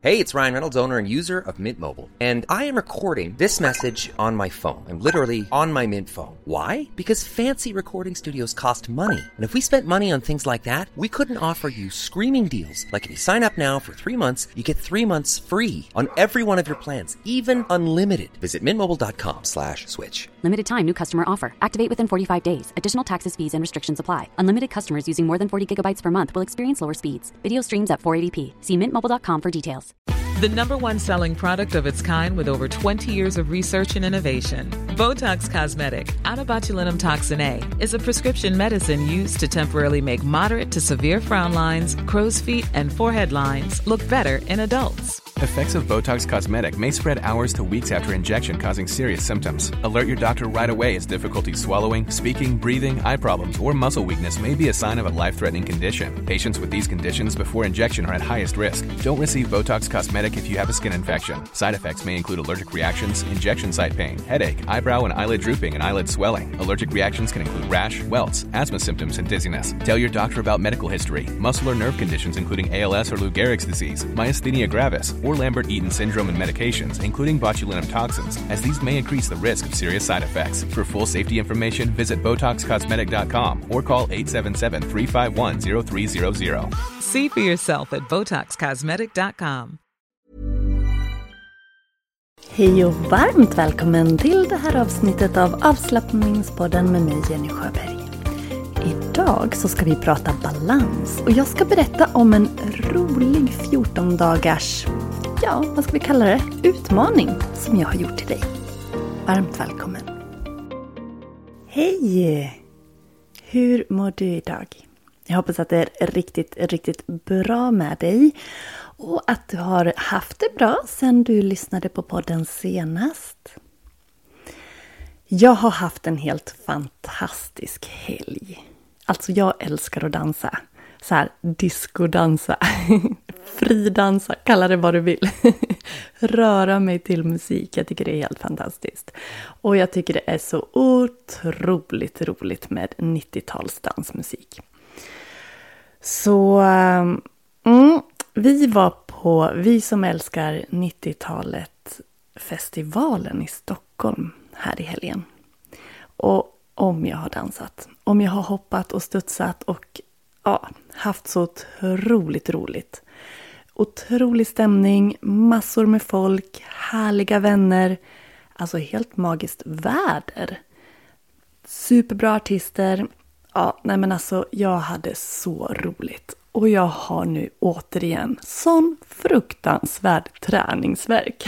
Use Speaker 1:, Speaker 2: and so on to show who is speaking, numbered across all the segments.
Speaker 1: Hey, it's Ryan Reynolds, owner and user of Mint Mobile. And I am recording this message on my phone. I'm literally on my Mint phone. Why? Because fancy recording studios cost money. And if we spent money on things like that, we couldn't offer you screaming deals. Like if you sign up now for 3 months, you get 3 months free on every one of your plans, even unlimited. Visit mintmobile.com/switch.
Speaker 2: Limited time new customer offer. Activate within 45 days. Additional taxes, fees, and restrictions apply. Unlimited customers using more than 40 gigabytes per month will experience lower speeds. Video streams at 480p. See mintmobile.com for details.
Speaker 3: The number one selling product of its kind with over 20 years of research and innovation. Botox Cosmetic, out of botulinum toxin A, is a prescription medicine used to temporarily make moderate to severe frown lines, crow's feet, and forehead lines look better in adults.
Speaker 4: Effects of Botox Cosmetic may spread hours to weeks after injection, causing serious symptoms. Alert your doctor right away as difficulty swallowing, speaking, breathing, eye problems, or muscle weakness may be a sign of a life-threatening condition. Patients with these conditions before injection are at highest risk. Don't receive Botox Cosmetic if you have a skin infection. Side effects may include allergic reactions, injection site pain, headache, eyebrow and eyelid drooping, and eyelid swelling. Allergic reactions can include rash, welts, asthma symptoms, and dizziness. Tell your doctor about medical history, muscle or nerve conditions including ALS or Lou Gehrig's disease, myasthenia gravis, or Lambert-Eaton syndrome and medications, including botulinum toxins, as these may increase the risk of serious side effects. For full safety information, visit BotoxCosmetic.com or call 877-351-0300.
Speaker 3: See for yourself at BotoxCosmetic.com.
Speaker 5: Hej och varmt välkommen till det här avsnittet av Avslappningspodden med mig, Jenny Sjöberg. Idag så ska vi prata balans och jag ska berätta om en rolig 14 dagars, vad ska vi kalla det, utmaning som jag har gjort till dig. Varmt välkommen. Hej! Hur mår du idag? Jag hoppas att det är riktigt bra med dig och att du har haft det bra sedan du lyssnade på podden senast. Jag har haft en helt fantastisk helg. Alltså jag älskar att dansa. Så här, discodansa, fridansa, kalla det vad du vill. Röra mig till musik, jag tycker det är helt fantastiskt. Och jag tycker det är så otroligt roligt med 90-talsdansmusik. Så vi som älskar 90-talet festivalen i Stockholm här i helgen. Och om jag har dansat, om jag har hoppat och studsat och haft så otroligt roligt. Otrolig stämning, massor med folk, härliga vänner. Alltså helt magiskt väder. Superbra artister. Jag hade så roligt. Och jag har nu återigen sån fruktansvärd träningsvärk.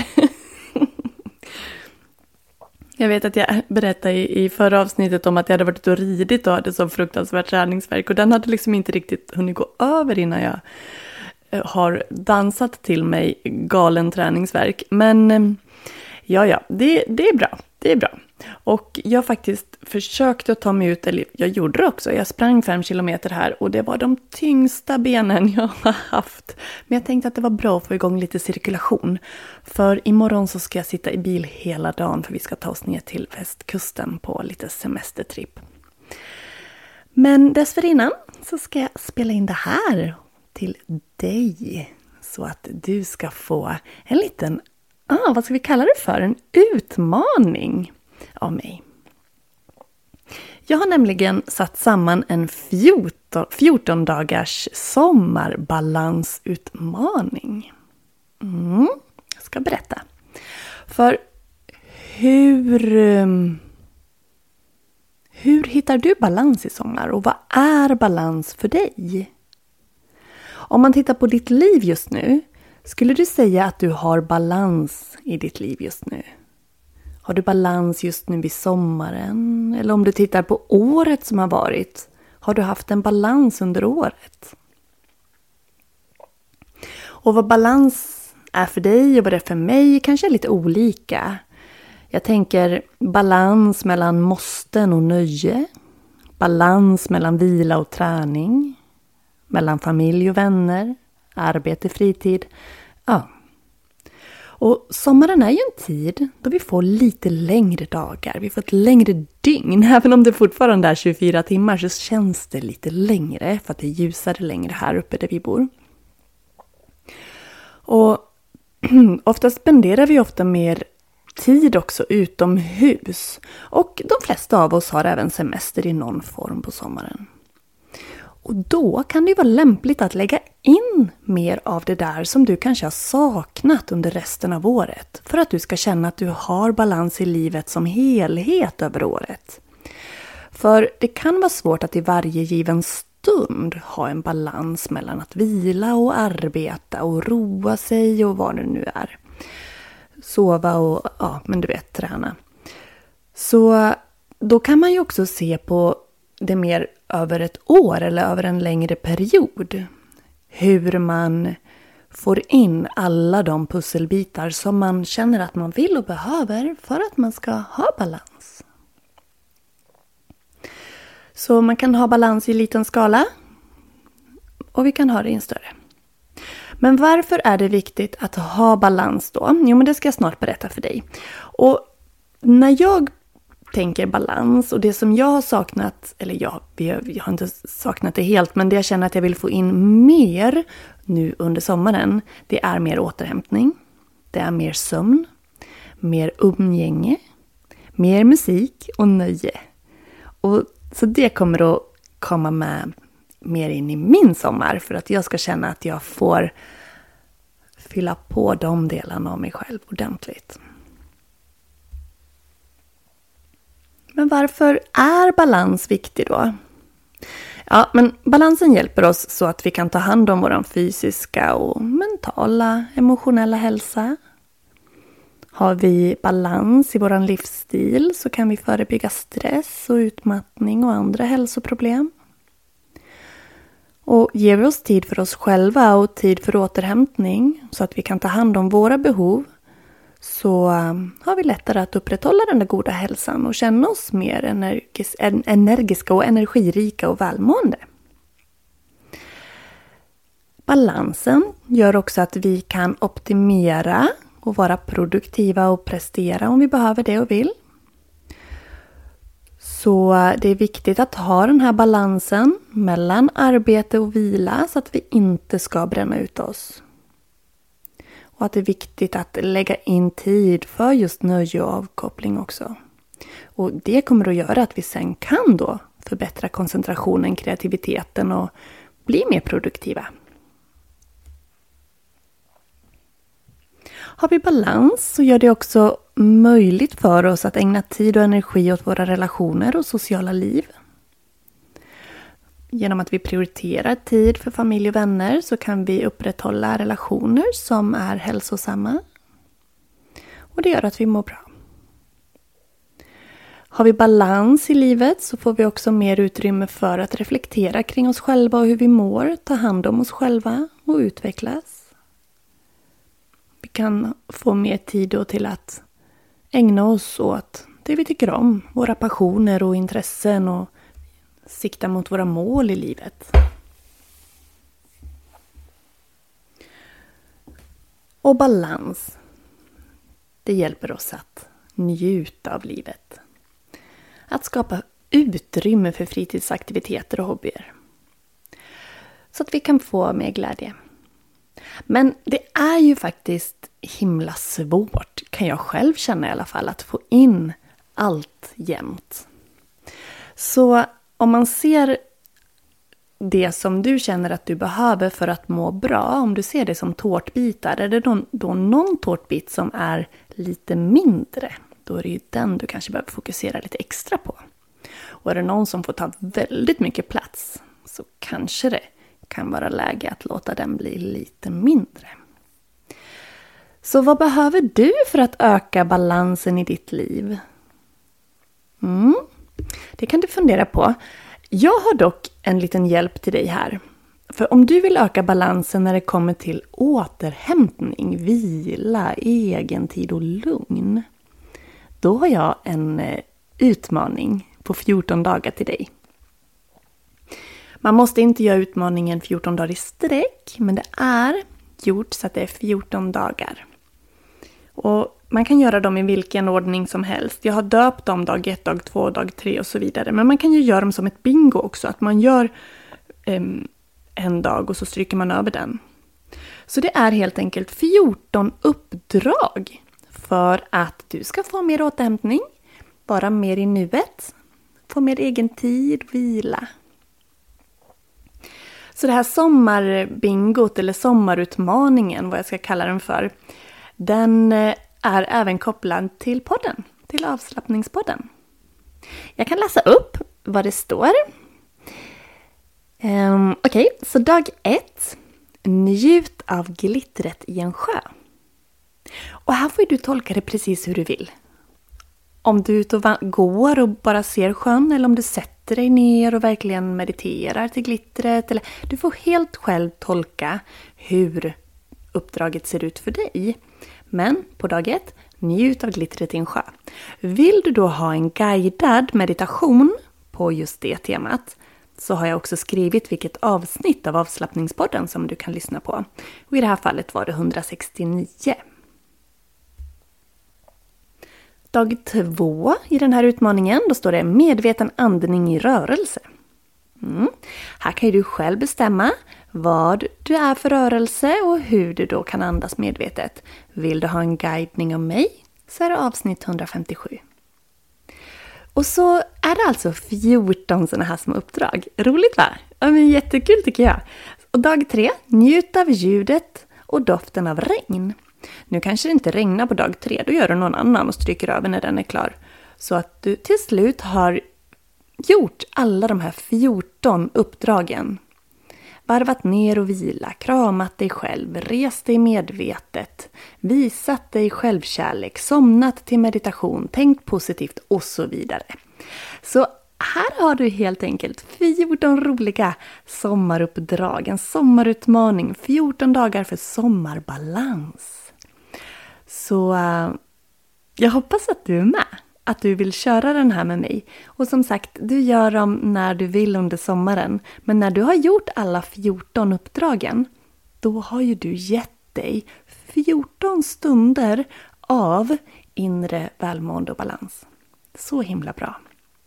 Speaker 5: Jag vet att jag berättade i förra avsnittet om att jag hade varit och ridit och hade så fruktansvärt träningsvärk. Och den hade liksom inte riktigt hunnit gå över innan jag har dansat till mig galen träningsvärk. Men det är bra. Det är bra. Och jag faktiskt försökte att ta mig ut, eller jag gjorde det också. Jag sprang 5 kilometer här och det var de tyngsta benen jag har haft. Men jag tänkte att det var bra att få igång lite cirkulation. För imorgon så ska jag sitta i bil hela dagen för vi ska ta oss ner till västkusten på lite semestertripp. Men dessförinnan så ska jag spela in det här till dig. Så att du ska få en liten, vad ska vi kalla det för? En utmaning av mig. Jag har nämligen satt samman en 14 dagars sommarbalansutmaning. Jag ska berätta. För hur hittar du balans i sommar och vad är balans för dig? Om man tittar på ditt liv just nu, skulle du säga att du har balans i ditt liv just nu? Har du balans just nu i sommaren? Eller om du tittar på året som har varit, har du haft en balans under året? Och vad balans är för dig och vad det är för mig kanske är lite olika. Jag tänker balans mellan måsten och nöje. Balans mellan vila och träning. Mellan familj och vänner. Arbete, fritid. Och sommaren är ju en tid då vi får lite längre dagar. Vi får ett längre dygn. Även om det fortfarande är 24 timmar så känns det lite längre. För att det är ljusare längre här uppe där vi bor. Och Ofta spenderar vi ofta mer tid också utomhus. Och de flesta av oss har även semester i någon form på sommaren. Och då kan det vara lämpligt att lägga in mer av det där som du kanske har saknat under resten av året. För att du ska känna att du har balans i livet som helhet över året. För det kan vara svårt att i varje given stund ha en balans mellan att vila och arbeta och roa sig och vad det nu är. Sova och, men du vet, träna. Så då kan man ju också se på det mer över ett år eller över en längre period. Hur man får in alla de pusselbitar som man känner att man vill och behöver för att man ska ha balans. Så man kan ha balans i liten skala och vi kan ha det i en större. Men varför är det viktigt att ha balans då? Jo, men det ska jag snart berätta för dig. Och när jag tänker balans och det som jag har saknat, eller jag har inte saknat det helt, men det jag känner att jag vill få in mer nu under sommaren, det är mer återhämtning, det är mer sömn, mer umgänge, mer musik och nöje. Och så det kommer att komma med mer in i min sommar för att jag ska känna att jag får fylla på de delarna av mig själv ordentligt. Men varför är balans viktig då? Ja, men balansen hjälper oss så att vi kan ta hand om vår fysiska och mentala, emotionella hälsa. Har vi balans i vår livsstil så kan vi förebygga stress och utmattning och andra hälsoproblem. Och ger vi oss tid för oss själva och tid för återhämtning så att vi kan ta hand om våra behov, så har vi lättare att upprätthålla den där goda hälsan och känna oss mer energiska och energirika och välmående. Balansen gör också att vi kan optimera och vara produktiva och prestera om vi behöver det och vill. Så det är viktigt att ha den här balansen mellan arbete och vila så att vi inte ska bränna ut oss. Och att det är viktigt att lägga in tid för just nöje och avkoppling också. Och det kommer att göra att vi sen kan då förbättra koncentrationen, kreativiteten och bli mer produktiva. Har vi balans så gör det också möjligt för oss att ägna tid och energi åt våra relationer och sociala liv. Genom att vi prioriterar tid för familj och vänner så kan vi upprätthålla relationer som är hälsosamma. Och det gör att vi mår bra. Har vi balans i livet så får vi också mer utrymme för att reflektera kring oss själva och hur vi mår, ta hand om oss själva och utvecklas. Vi kan få mer tid då till att ägna oss åt det vi tycker om, våra passioner och intressen och sikta mot våra mål i livet. Och balans, det hjälper oss att njuta av livet. Att skapa utrymme för fritidsaktiviteter och hobbyer. Så att vi kan få mer glädje. Men det är ju faktiskt himla svårt, kan jag själv känna i alla fall, att få in allt jämt. Så om man ser det som du känner att du behöver för att må bra, om du ser det som tårtbitar, är det då någon tårtbit som är lite mindre, då är det ju den du kanske behöver fokusera lite extra på. Och är det någon som får ta väldigt mycket plats, så kanske det kan vara läge att låta den bli lite mindre. Så vad behöver du för att öka balansen i ditt liv? Det kan du fundera på. Jag har dock en liten hjälp till dig här. För om du vill öka balansen när det kommer till återhämtning, vila, egentid och lugn, då har jag en utmaning på 14 dagar till dig. Man måste inte göra utmaningen 14 dagar i sträck, men det är gjort så att det är 14 dagar. Och man kan göra dem i vilken ordning som helst. Jag har döpt dem dag 1, dag 2, dag 3 och så vidare. Men man kan ju göra dem som ett bingo också. Att man gör en dag och så stryker man över den. Så det är helt enkelt 14 uppdrag för att du ska få mer återhämtning, vara mer i nuet, få mer egen tid, vila. Så det här sommarbingot eller sommarutmaningen, vad jag ska kalla den för, den är även kopplad till podden, till avslappningspodden. Jag kan läsa upp vad det står. Okej, så dag 1. Njut av glittret i en sjö. Och här får du tolka det precis hur du vill. Om du är ute och går och bara ser sjön, eller om du sätter dig ner och verkligen mediterar till glittret. Eller, du får helt själv tolka hur uppdraget ser ut för dig. Men på dag 1, njut av glittret i en sjö. Vill du då ha en guidad meditation på just det temat, så har jag också skrivit vilket avsnitt av avslappningspodden som du kan lyssna på. Och i det här fallet var det 169. Dag 2 i den här utmaningen, då står det medveten andning i rörelse. Här kan du själv bestämma vad du är för rörelse och hur du då kan andas medvetet. Vill du ha en guidning av mig, så är det avsnitt 157. Och så är det alltså 14 sådana här små uppdrag. Roligt, va? Ja, men jättekul tycker jag. Och dag 3, njut av ljudet och doften av regn. Nu kanske det inte regnar på dag 3, då gör du någon annan och stryker över när den är klar. Så att du till slut har gjort alla de här 14 uppdragen. Varvat ner och vila, kramat dig själv, rest dig medvetet, visat dig självkärlek, somnat till meditation, tänkt positivt och så vidare. Så här har du helt enkelt 14 roliga sommaruppdrag, en sommarutmaning, 14 dagar för sommarbalans. Så jag hoppas att du är med, att du vill köra den här med mig. Och som sagt, du gör dem när du vill under sommaren. Men när du har gjort alla 14 uppdragen, då har ju du gett dig 14 stunder av inre välmående och balans. Så himla bra.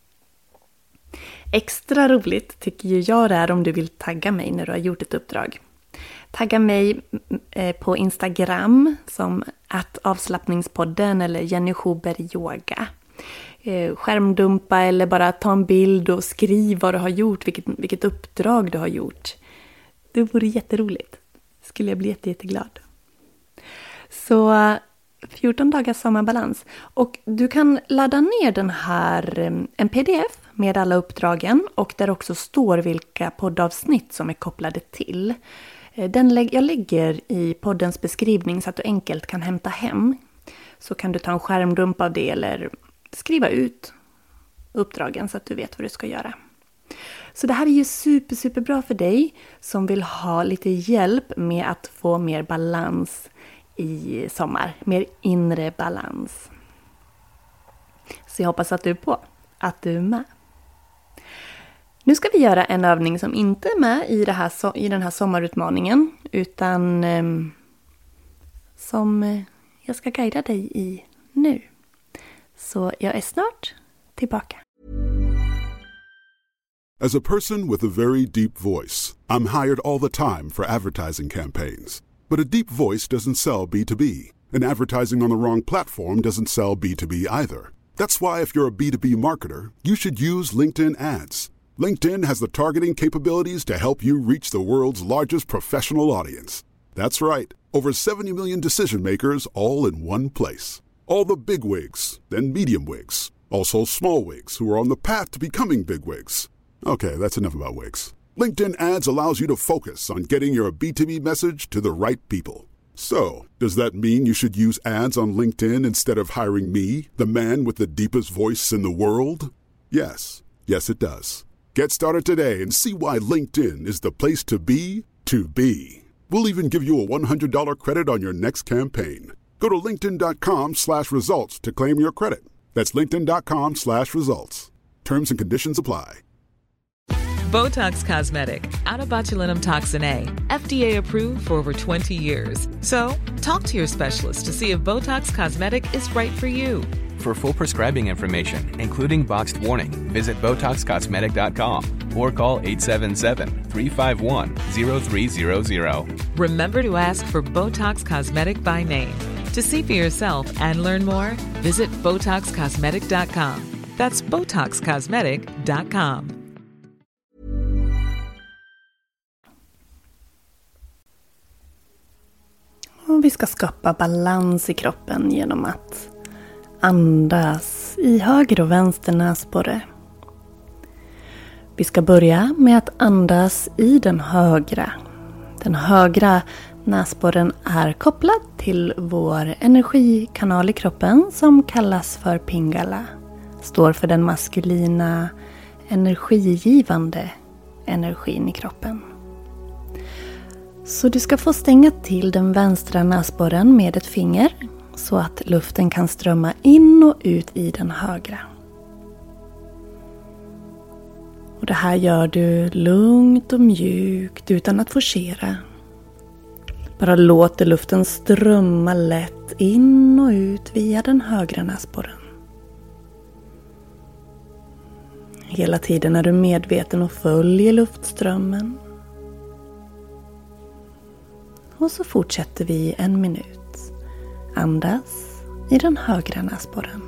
Speaker 5: Extra roligt tycker ju jag det är om du vill tagga mig när du har gjort ett uppdrag. Tagga mig på Instagram som @avslappningspodden eller Jenny Schuberg yoga. Skärmdumpa eller bara ta en bild och skriv vad du har gjort, vilket uppdrag du har gjort. Det vore jätteroligt. Skulle jag bli jätteglad. Så 14 dagars sommarbalans. Och du kan ladda ner den här, en pdf med alla uppdragen och där också står vilka poddavsnitt som är kopplade till. Jag lägger i poddens beskrivning så att du enkelt kan hämta hem. Så kan du ta en skärmdump av det eller skriva ut uppdragen så att du vet vad du ska göra. Så det här är ju superbra för dig som vill ha lite hjälp med att få mer balans i sommar. Mer inre balans. Så jag hoppas att du är på. Att du är med. Nu ska vi göra en övning som inte är med i den här sommarutmaningen. Utan som jag ska guida dig i nu. Så jag är snart tillbaka.
Speaker 6: As a person with a very deep voice, I'm hired all the time for advertising campaigns. But a deep voice doesn't sell B2B, and advertising on the wrong platform doesn't sell B2B either. That's why if you're a B2B marketer, you should use LinkedIn ads. LinkedIn has the targeting capabilities to help you reach the world's largest professional audience. That's right, over 70 million decision makers all in one place. All the big wigs, then medium wigs, also small wigs who are on the path to becoming big wigs. Okay, that's enough about wigs. LinkedIn ads allows you to focus on getting your B2B message to the right people. So, does that mean you should use ads on LinkedIn instead of hiring me, the man with the deepest voice in the world? Yes. Yes, it does. Get started today and see why LinkedIn is the place to be to be. We'll even give you a $100 credit on your next campaign. Go to linkedin.com/results to claim your credit. That's linkedin.com/results. Terms and conditions apply.
Speaker 3: Botox Cosmetic, out of botulinum toxin A, FDA approved for over 20 years. So, talk to your specialist to see if Botox Cosmetic is right for you.
Speaker 4: For full prescribing information, including boxed warning, visit BotoxCosmetic.com or call 877-351-0300.
Speaker 3: Remember to ask for Botox Cosmetic by name. To see for yourself and learn more, visit BotoxCosmetic.com. That's BotoxCosmetic.com.
Speaker 5: Och vi ska skapa balans i kroppen genom att andas i höger och vänster näsborre. Vi ska börja med att andas i den högra. Den högra näsborren är kopplad till vår energikanal i kroppen som kallas för Pingala. Står för den maskulina energigivande energin i kroppen. Så du ska få stänga till den vänstra näsborren med ett finger så att luften kan strömma in och ut i den högra. Och det här gör du lugnt och mjukt utan att forcera. Bara låter luften strömma lätt in och ut via den högra näsborren. Hela tiden är du medveten och följer luftströmmen. Och så fortsätter vi 1 minut. Andas i den högra näsborren.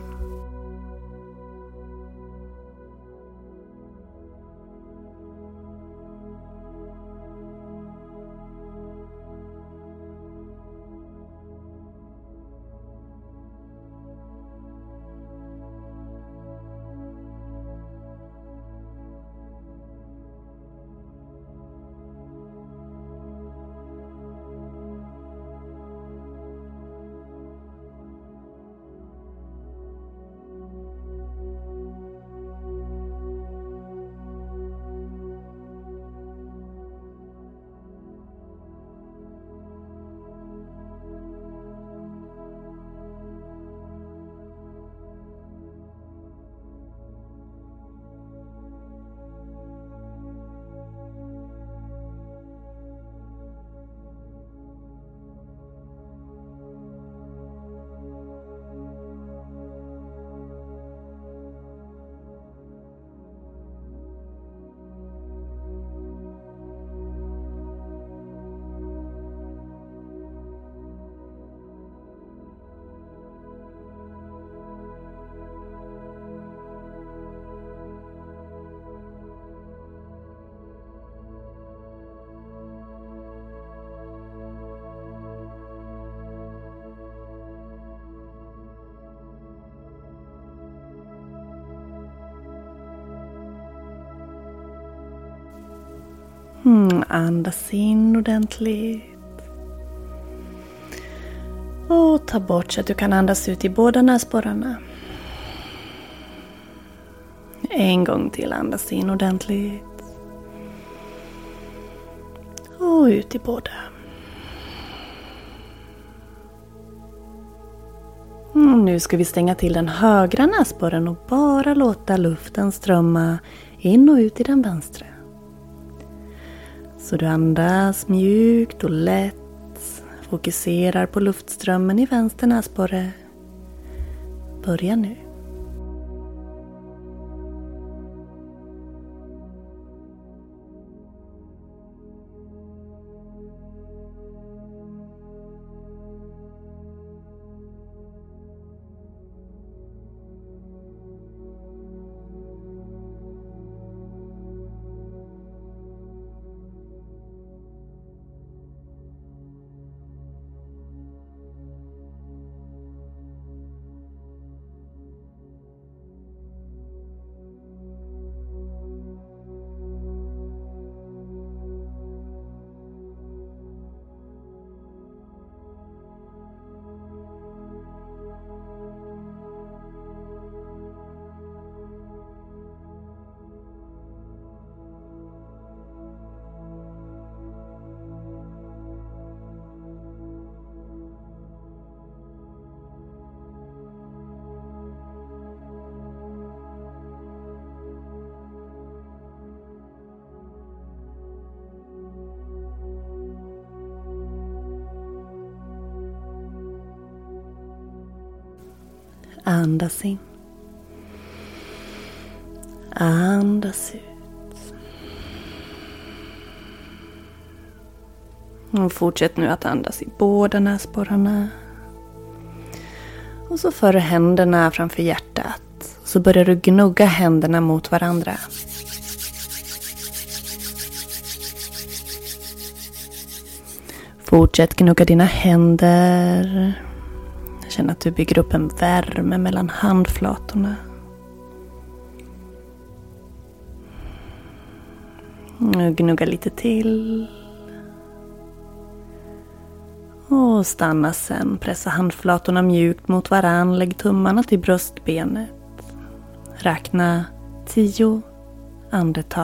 Speaker 5: Andas in ordentligt. Och ta bort så att du kan andas ut i båda näsborrarna. En gång till, andas in ordentligt. Och ut i båda. Nu ska vi stänga till den högra näsborren och bara låta luften strömma in och ut i den vänstra. Så du andas mjukt och lätt. Fokuserar på luftströmmen i vänster näsborre. Börja nu. Andas in. Andas ut. Och fortsätt nu att andas i båda näsborrarna. Och så för händerna framför hjärtat. Så börjar du gnugga händerna mot varandra. Fortsätt gnugga dina händer. Känn att du bygger upp en värme mellan handflatorna. Gnugga lite till. Och stanna sen. Pressa handflatorna mjukt mot varann. Lägg tummarna till bröstbenet. Räkna 10 andetag.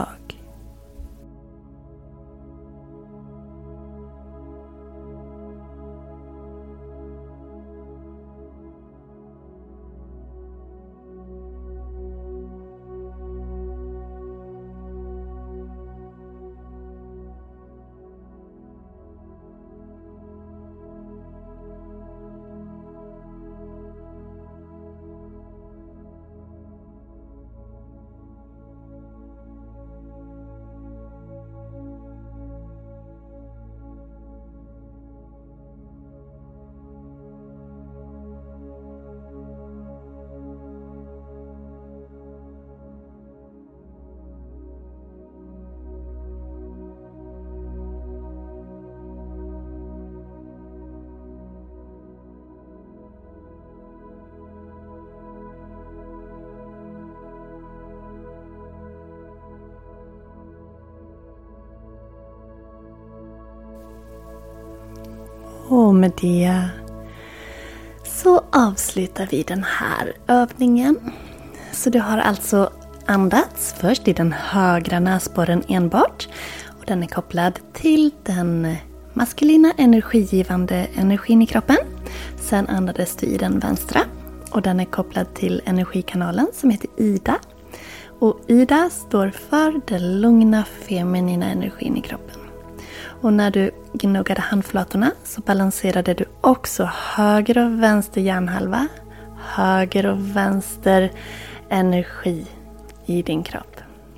Speaker 5: Och med det så avslutar vi den här övningen. Så du har alltså andats först i den högra näsborren enbart. Och den är kopplad till den maskulina energigivande energin i kroppen. Sen andades du i den vänstra. Och den är kopplad till energikanalen som heter Ida. Och Ida står för den lugna feminina energin i kroppen. Och när du gnuggade handflatorna så balanserade du också höger och vänster hjärnhalva, höger och vänster energi i din kropp.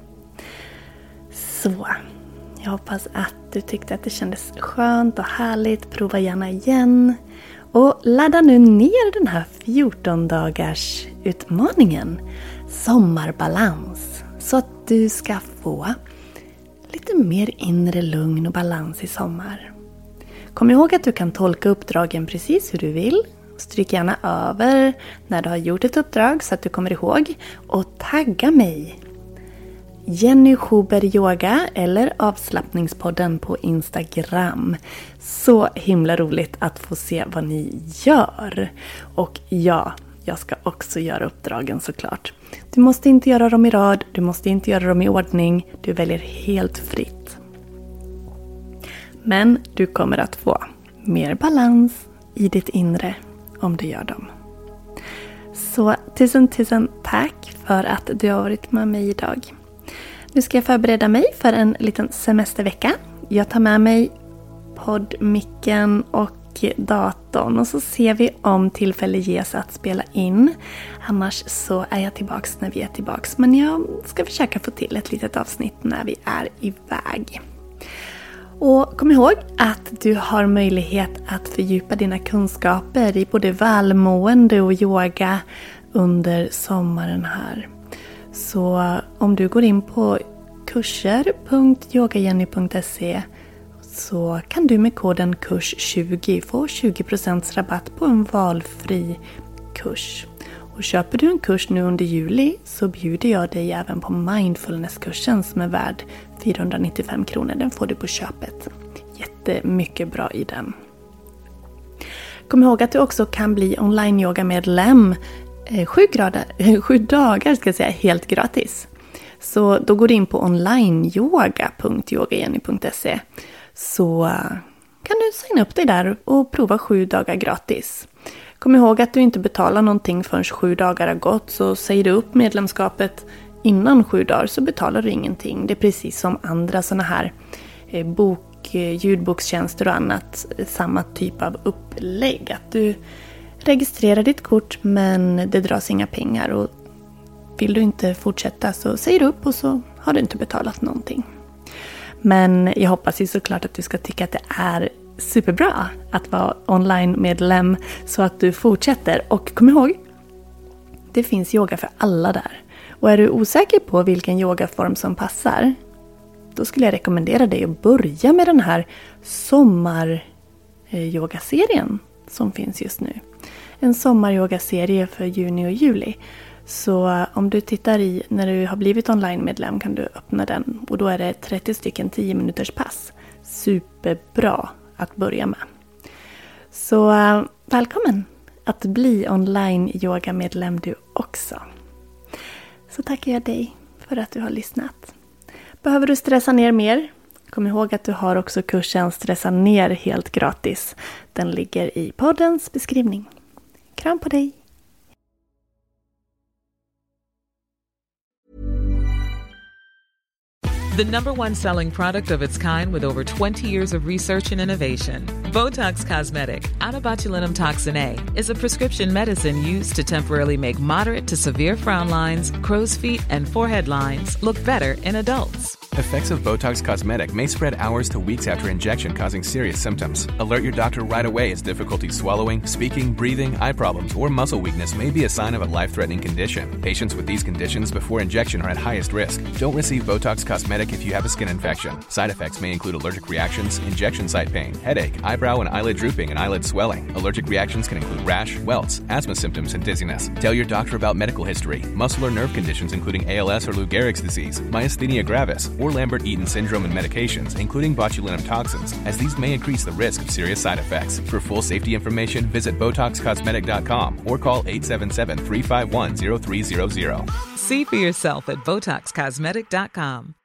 Speaker 5: Så, jag hoppas att du tyckte att det kändes skönt och härligt. Prova gärna igen. Och ladda nu ner den här 14-dagars utmaningen, sommarbalans, så att du ska få lite mer inre lugn och balans i sommar. Kom ihåg att du kan tolka uppdragen precis hur du vill. Stryk gärna över när du har gjort ett uppdrag så att du kommer ihåg. Och tagga mig, Jenny Schuber Yoga eller Avslappningspodden på Instagram. Så himla roligt att få se vad ni gör. Och ja, jag ska också göra uppdragen såklart. Du måste inte göra dem i rad, du måste inte göra dem i ordning. Du väljer helt fritt. Men du kommer att få mer balans i ditt inre om du gör dem. Så tusen tack för att du har varit med mig idag. Nu ska jag förbereda mig för en liten semestervecka. Jag tar med mig poddmicken och datorn och så ser vi om tillfälle ges att spela in. Annars så är jag tillbaks när vi är tillbaks. Men jag ska försöka få till ett litet avsnitt när vi är iväg. Och kom ihåg att du har möjlighet att fördjupa dina kunskaper i både välmående och yoga under sommaren här. Så om du går in på kurser.yogajenny.se så kan du med koden KURS20 få 20% rabatt på en valfri kurs. Och köper du en kurs nu under juli så bjuder jag dig även på mindfulnesskursen som är värd 495 kronor. Den får du på köpet. Jättemycket bra i den. Kom ihåg att du också kan bli online-yoga-medlem 7 dagar ska jag säga, helt gratis. Så då går du in på onlineyoga.yogajenny.se så kan du signa upp dig där och prova 7 dagar gratis. Kom ihåg att du inte betalar någonting förrän 7 dagar har gått, så säger du upp medlemskapet innan 7 dagar så betalar du ingenting. Det är precis som andra såna här ljudbokstjänster och annat, samma typ av upplägg. Att du registrerar ditt kort men det dras inga pengar och vill du inte fortsätta så säger du upp och så har du inte betalat någonting. Men jag hoppas ju såklart att du ska tycka att det är superbra att vara online-medlem så att du fortsätter. Och kom ihåg, det finns yoga för alla där. Och är du osäker på vilken yogaform som passar, då skulle jag rekommendera dig att börja med den här sommaryogaserien som finns just nu. En sommaryogaserie för juni och juli. Så om du tittar i när du har blivit online-medlem kan du öppna den. Och då är det 30 stycken 10 minuters pass. Superbra att börja med. Så välkommen att bli online-yoga-medlem du också. Så tackar jag dig för att du har lyssnat. Behöver du stressa ner mer? Kom ihåg att du har också kursen Stressa ner helt gratis. Den ligger i poddens beskrivning. Kram på dig!
Speaker 3: The #1 selling product of its kind with over 20 years of research and innovation. Botox Cosmetic, out of botulinum toxin A, is a prescription medicine used to temporarily make moderate to severe frown lines, crow's feet, and forehead lines look better in adults.
Speaker 4: Effects of Botox Cosmetic may spread hours to weeks after injection, causing serious symptoms. Alert your doctor right away as difficulty swallowing, speaking, breathing, eye problems, or muscle weakness may be a sign of a life-threatening condition. Patients with these conditions before injection are at highest risk. Don't receive Botox Cosmetic if you have a skin infection. Side effects may include allergic reactions, injection site pain, headache, eyebrow and eyelid drooping, and eyelid swelling. Allergic reactions can include rash, welts, asthma symptoms, and dizziness. Tell your doctor about medical history, muscle or nerve conditions including ALS or Lou Gehrig's disease, myasthenia gravis, or Lambert-Eaton syndrome and medications, including botulinum toxins, as these may increase the risk of serious side effects. For full safety information, visit BotoxCosmetic.com or call 877-351-0300.
Speaker 3: See for yourself at BotoxCosmetic.com.